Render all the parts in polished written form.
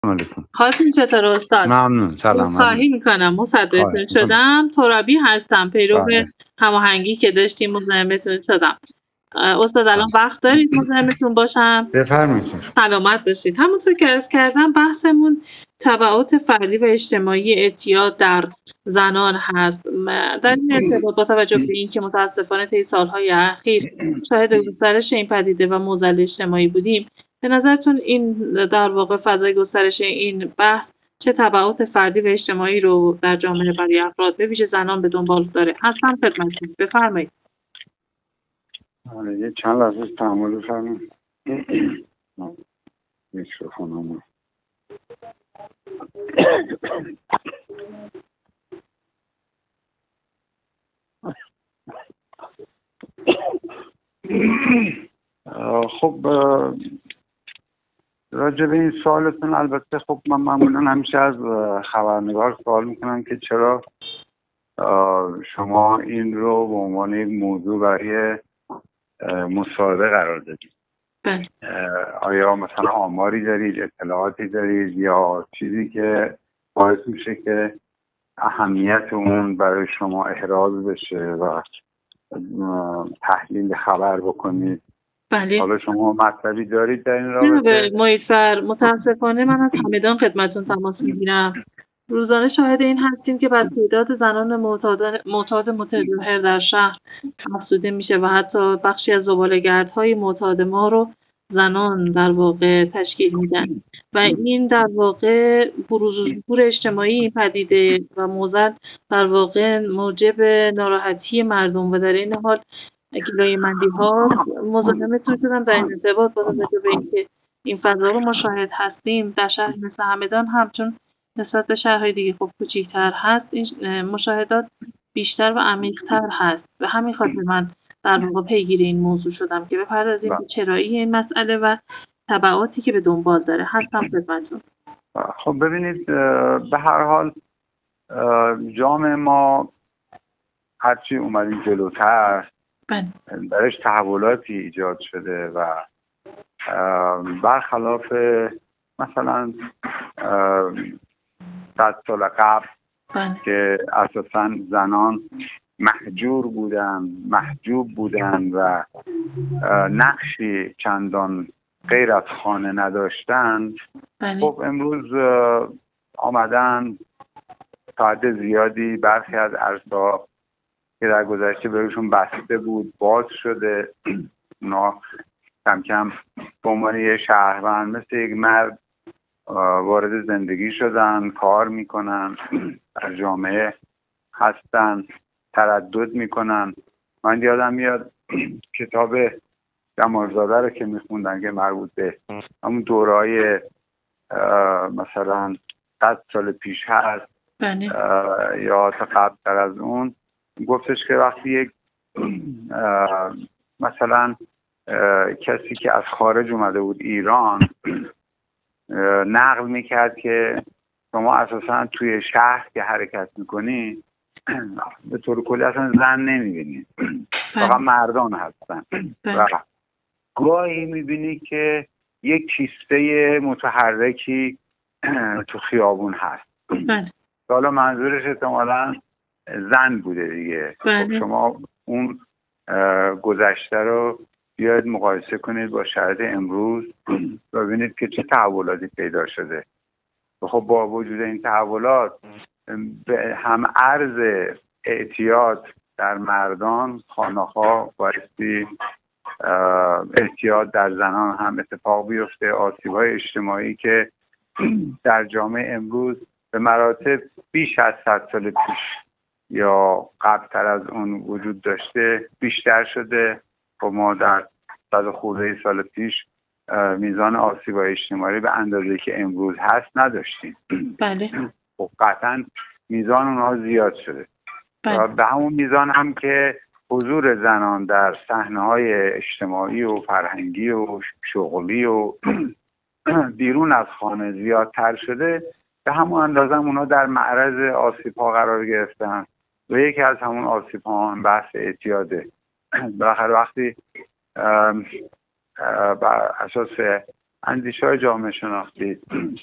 علیکم. خواستین چطور استاد؟ ممنون. سلام. خواهی میکنم مصدقتون خواهش می‌کنم. شدم. ترابی هستم، پیرو بله. هماهنگی که داشتیم مزاحمتون شدم. استاد الان وقت دارید مزاحمتون باشم؟ بفرمایید. سلامت باشید. همونطور که عرض کردم بحثمون تبعات فردی و اجتماعی اعتیاد در زنان هست. در این ارتباط با توجه به اینکه متاسفانه طی سالهای اخیر شاهد گسترش این پدیده و معضل اجتماعی بودیم، به نظرتون این در واقع فضای گسترش این بحث چه تبعات فردی و اجتماعی رو در جامعه برای افراد به ویژه زنان به دنبال داره؟ هستم خدمتتون. بفرمایید. یه چند لحظه تحمل بفرمایید. میکروفونمو خب راجع به این سوالتون البته خب من معمولا همیشه از خبرنگار سوال میکنم که چرا شما این رو به عنوان یک موضوع برای مصاحبه قرار دادید. بله. آیا مثلا آماری دارید، اطلاعاتی دارید یا چیزی که باعث میشه که اهمیت اون برای شما احراز بشه و تحلیل خبر بکنید؟ بله. حالا شما مطلبی دارید در این جناب رابطه؟ محیط‌فر، متاسفانه من از همدان خدمتتون تماس میگیرم. روزانه شاهد این هستیم که بر تعداد زنان معتاد متظاهر در شهر افزوده میشه و حتی بخشی از زباله‌گردهای معتاد ما رو زنان در واقع تشکیل میدن و این در واقع بروز و ظهور اجتماعی این پدیده و معضل در واقع موجب ناراحتی مردم و در این حال گلایه مندی هاست. مزاحمتون شدم در این ارتباط با توجه به اینکه این فضا رو ما شاهد هستیم در شهر مثل همدان هم، چون نسبت به شهرهای دیگه خب کوچیک‌تر هست، این مشاهدات بیشتر و عمیق‌تر هست. به همین خاطر من در واقع پیگیر این موضوع شدم که بپردازیم به چرایی این مسئله و تبعاتی که به دنبال داره. هستم خدمتتون. خب ببینید، به هر حال جامعه ما هرچی اومدیم جلوتر درش تحولاتی ایجاد شده و برخلاف مثلا 100 سال قبل که اساساً زنان محجوب بودن و نقشی چندان غیر از خانه نداشتن. خب امروز آمدن تا حد زیادی برخی از عرصه‌ها که در گذشته بهشون بسته بود باز شده. اونا کم کم به عنوان یه شهروند مثل یک مرد وارد زندگی شدن، کار میکنن، در جامعه هستن، تردد میکنن. من یادم میاد کتاب جمالزاده رو که میخوندن که مربوط به همون دوره‌های مثلا 100 سال پیش هست یا تا قبل‌تر از اون، گفتش که وقتی یک مثلا کسی که از خارج اومده بود ایران نقل میکرد که شما اساسا توی شهر که حرکت میکنی به طور کلی اصلا زن نمیبینی، فقط مردان هستن و گاهی میبینی که یک کیسته متحرکی تو خیابون هست. حالا منظورش احتمالاً زن بوده دیگه. خب شما اون گذشته رو بیاید مقایسه کنید با شرایط امروز و ببینید که چه تحولاتی پیدا شده. خب با وجود این تحولات هم عرض اعتیاد در مردان خانه‌ها بایستی اعتیاد در زنان هم اتفاق بیفته. آسیب‌های اجتماعی که در جامعه امروز به مراتب بیش از 100 سال پیش یا قبلتر از اون وجود داشته بیشتر شده. خب ما در 100 خورده سال پیش میزان آسیب‌های اجتماعی به اندازه‌ای که امروز هست نداشتیم. بله. خب قطعاً میزان اونها زیاد شده. به همون میزان هم که حضور زنان در صحنه‌های اجتماعی و فرهنگی و شغلی و بیرون از خانه زیادتر شده، به همون اندازه هم اونا در معرض آسیب‌ها قرار گرفتن و یکی از همون آسیب‌ها هم بحث اعتیاده. بالاخره وقتی بر اساس اندیشه‌های جامعه شناختی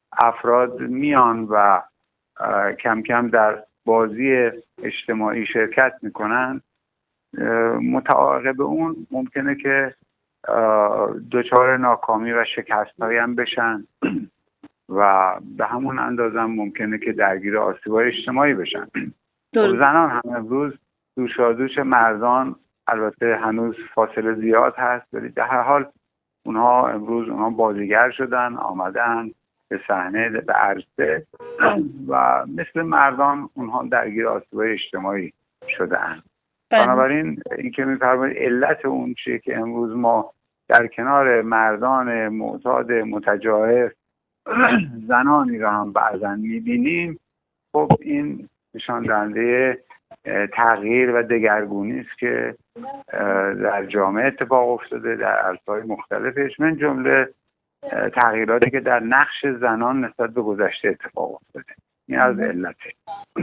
افراد میان و کم کم در بازی اجتماعی شرکت میکنن، متعاقب اون ممکنه که دچار ناکامی و شکست هایی هم بشن و به همون اندازه هم ممکنه که درگیر آسیب‌های اجتماعی بشن. زنان هم امروز دوشادوش مردان، البته هنوز فاصله زیاد هست، ولی در هر حال اونها بازیگر شدن، آمدن به صحنه، به عرصه و مثل مردان اونها درگیر آسیب‌های اجتماعی شدن. بنابراین اینکه می‌فرمایید علت اون چیه که امروز ما در کنار مردان معتاد متجاوز زنانی را هم بعضا می‌بینیم، خب این نشان دهنده تغییر و دگرگونی است که در جامعه اتفاق افتاده در عرصه‌های مختلفش، من جمله تغییراتی که در نقش زنان نسبت به گذشته اتفاق افتاده. این از علته.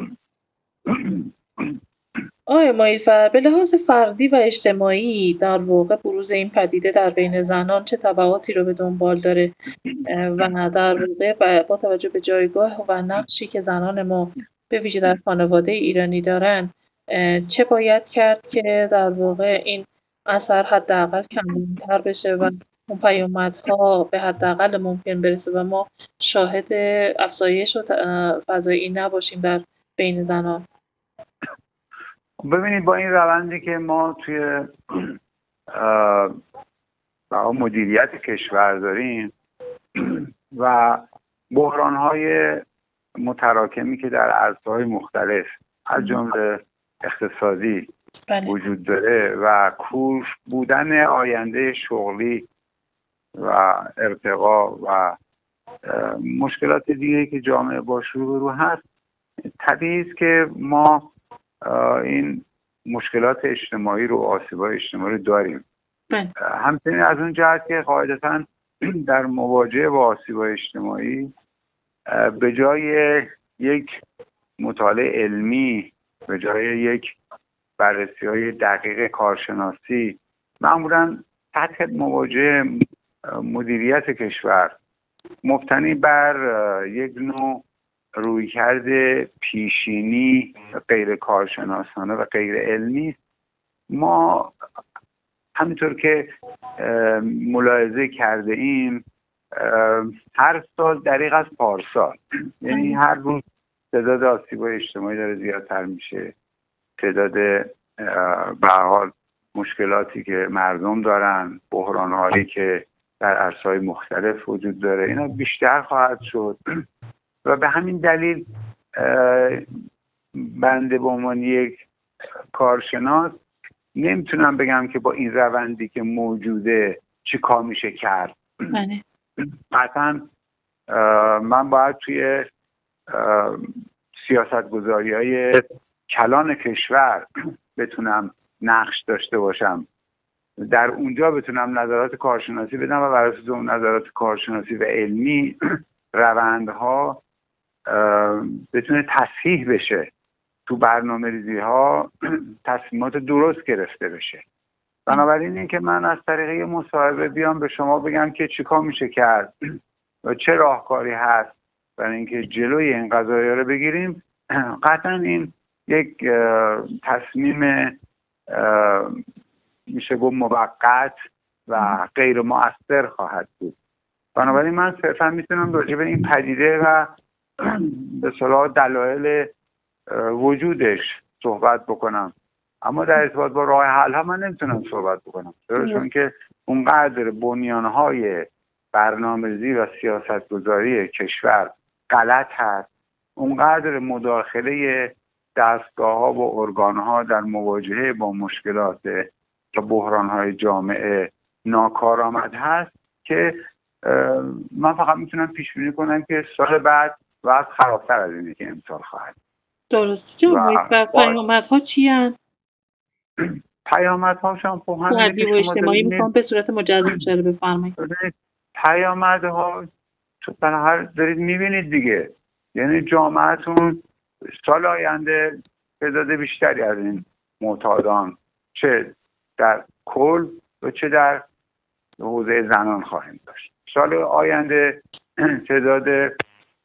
آقای مایلفر، به لحاظ فردی و اجتماعی در واقع بروز این پدیده در بین زنان چه تبعاتی رو به دنبال داره و در واقع با توجه به جایگاه و نقشی که زنان ما به ویژه در خانواده ایرانی دارن چه باید کرد که در واقع این اثر حداقل کمتر بشه و اون پیامدها به حداقل ممکن برسه و ما شاهد افزایش و فزایشی نباشیم در بین زنان؟ ببینید با این روندی که ما توی مدیریت کشور داریم و بحران‌های متراکمی که در عرصه‌های مختلف از جمله اقتصادی وجود داره و کور بودن آینده شغلی و ارتقا و مشکلات دیگه که جامعه با روبرو هست، طبیعی است که ما این مشکلات اجتماعی رو، آسیب‌های اجتماعی رو داریم. همچنین از اون جهت که قاعدتاً در مواجهه با آسیب‌های اجتماعی به جای یک مطالعه علمی، به جای یک بررسی‌های دقیق کارشناسی، معمولاً سطح مواجهه مدیریت کشور مبتنی بر یک نوع رویکرد پیشینی غیر کارشناسانه و غیر علمی. ما همینطور که ملاحظه کرده ایم هر سال دریغ از پارسال، یعنی هر روز تعداد آسیب‌های اجتماعی داره زیادتر میشه، تعداد به هر حال مشکلاتی که مردم دارن، بحران‌هایی که در عرصه‌های مختلف وجود داره، اینا بیشتر خواهد شد و به همین دلیل بنده به عنوان یک کارشناس نمیتونم بگم که با این روندی که موجوده چی کار میشه کرد. قطعا من باید توی سیاستگذاری‌های کلان کشور بتونم نقش داشته باشم، در اونجا بتونم نظرات کارشناسی بدم و بر اساس اون نظرات کارشناسی و علمی روندها بتونه تصحیح بشه، تو برنامه‌ریزی ها تصمیمات درست گرفته بشه. بنابراین این که من از طریق یه مصاحبه بیام به شما بگم که چیکار میشه کرد و چه راهکاری هست برای اینکه جلوی این قضایا رو بگیریم، قطعا این یک تصمیم میشه گفت موقت و غیر مؤثر خواهد بود. بنابراین من صرفا میتونم راجع به این پدیده و به صلاح دلایل وجودش صحبت بکنم، اما در ارتباط با راه حل ها من نمیتونم صحبت بکنم، چون که اونقدر بنیانهای برنامه‌ریزی و سیاستگذاری کشور غلط هست، اونقدر مداخله دستگاه ها و ارگان ها در مواجهه با مشکلات و بحران های جامعه ناکارآمد هست که من فقط میتونم پیش بینی کنم که سال بعد وضع خرابتر از اینه که امسال خواهد. درسته. و پیامدها چی هست؟ پیامدهاش هم خب همین و اجتماعی میخوام به صورت مجزا اشاره بفرمایید. پیامدها در هر دارید میبینید دیگه، یعنی جامعهتون سال آینده تعداد بیشتری از این معتادان چه در کل و چه در حوزه زنان خواهیم داشت. سال آینده تعداد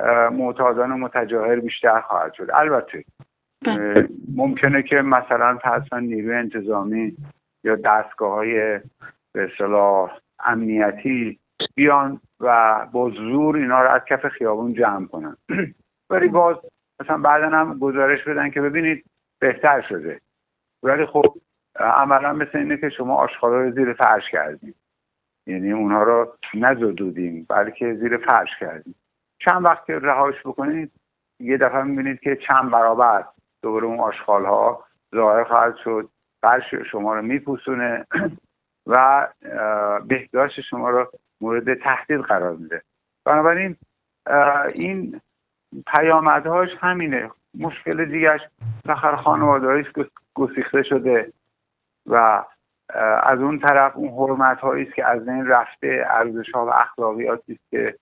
معتادان متجاهل بیشتر خواهد شد. البته ممکنه که مثلا فرضاً نیروی انتظامی یا دستگاه‌های به اصطلاح امنیتی بیان و با زور اینا رو از کف خیابون جمع کنن ولی باز مثلا بعدا هم گزارش بدن که ببینید بهتر شده، ولی خب عملا مثل اینه که شما آشغالا رو زیر فرش کردیم، یعنی اونها رو نزدودیم بلکه زیر فرش کردیم. چند وقت که رهاش بکنید یه دفعه میبینید که چند برابر دوباره اون آشغال ها ظاهر خواهد شد، فرش شما رو میپوسونه و بهداشت شما رو مورد تهدید قرار میده. بنابراین این پیامدهاش همینه. مشکل دیگرش سخر خانواده‌ای است که گسیخته شده و از اون طرف اون حرمت هایی است که از این رفته، ارزش ها و اخلاقیاتی است که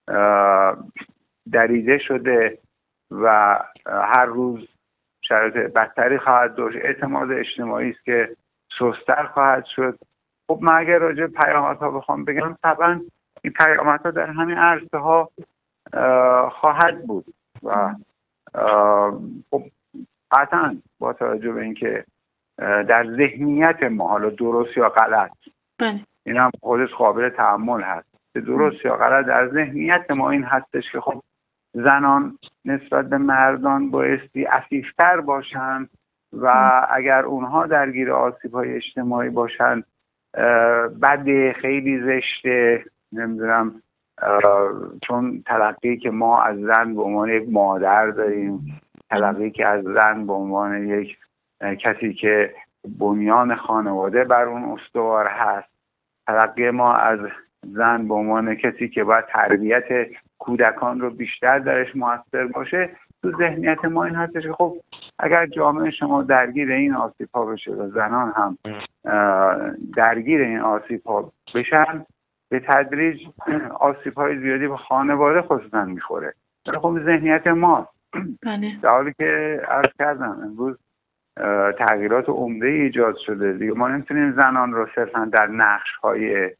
دریده شده و هر روز شرایط بدتری خواهد داشت. اعتماد اجتماعی است که سست‌تر خواهد شد. خب من اگر راجع به پیامدها بخوام بگم، طبعا این پیامدها در همین عرصه ها خواهد بود و خب قطعا با توجه به اینکه در ذهنیت ما، حالا درست یا غلط، این هم خودش قابل تأمل هست، درست یا غلط در ذهنیت ما این هستش که خب زنان نسبت به مردان بایستی عفیفتر باشن و اگر اونها درگیر آسیب‌های اجتماعی باشن بده، خیلی زشته، نمیدونم، چون تلقی که ما از زن به عنوان یک مادر داریم، تلقی که از زن به عنوان یک کسی که بنیان خانواده بر اون استوار هست، تلقی ما از زن به عنوان کسی که باید تربیت کودکان رو بیشتر درش موثر باشه، تو ذهنیت ما این هستش که خب اگر جامعه شما درگیر این آسیب‌ها بشه و زنان هم درگیر این آسیب‌ها بشن، به تدریج آسیب‌های زیادی به خانواده خصوصا میخوره. خب ذهنیت ماست. در حالی که عرض کردم امروز تغییرات عمده ایجاد شده دیگه. ما نمیتونیم زنان رو صرفا در نقش‌های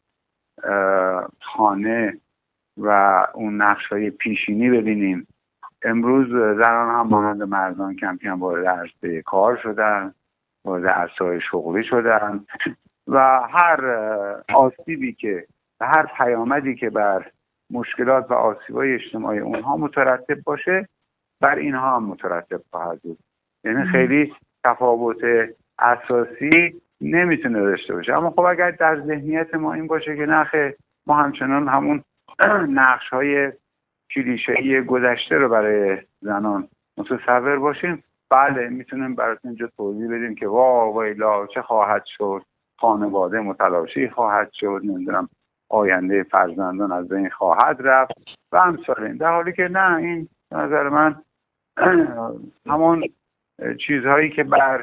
خانه و اون نقش‌های پیشینی ببینیم. امروز زنان هم مانند مردان کم کم وارد عرصه کار شدن، وارد عرصه‌های شغلی شدن و هر آسیبی که و هر پیامدی که بر مشکلات و آسیب‌های اجتماعی اونها مترتب باشه، بر اینها هم مترتب خواهد بود. یعنی خیلی تفاوت اساسی نمیتونه داشته باشه. اما خب اگر در ذهنیت ما این باشه که نخه ما همچنان همون نقش‌های کلیشه‌ای گذشته رو برای زنان متصور باشیم، بله میتونیم براتون اینجا توضیح بدیم که وایلا چه خواهد شد، خانواده متلاشی خواهد شد، نمیدونم آینده فرزندان از بین خواهد رفت و امثال این. در حالی که نه، این نظر من همون چیزهایی که بر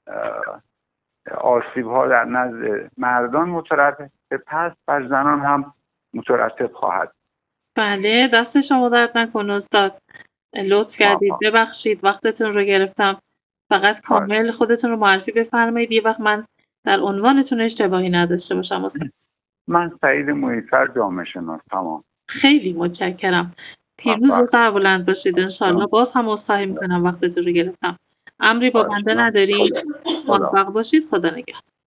آسیب‌ها در نزد مردان مترتب هست بر زنان هم مترتب خواهد. بله، دست شما درد نکنه استاد، لطف کردید. ببخشید وقتتون رو گرفتم. فقط کامل خودتون رو معرفی بفرمایید، یه وقت من در عنوانتون اشتباهی نداشته باشم استاد. من سعید محیط‌فر، جامعه شناس. تمام. خیلی متشکرم. پیروز و سربلند باشید انشالله. باز هم عذرخواهی میکنم وقتتون رو گرفتم. امری با بنده ندارید. موفق باشید. خدا نگهدار.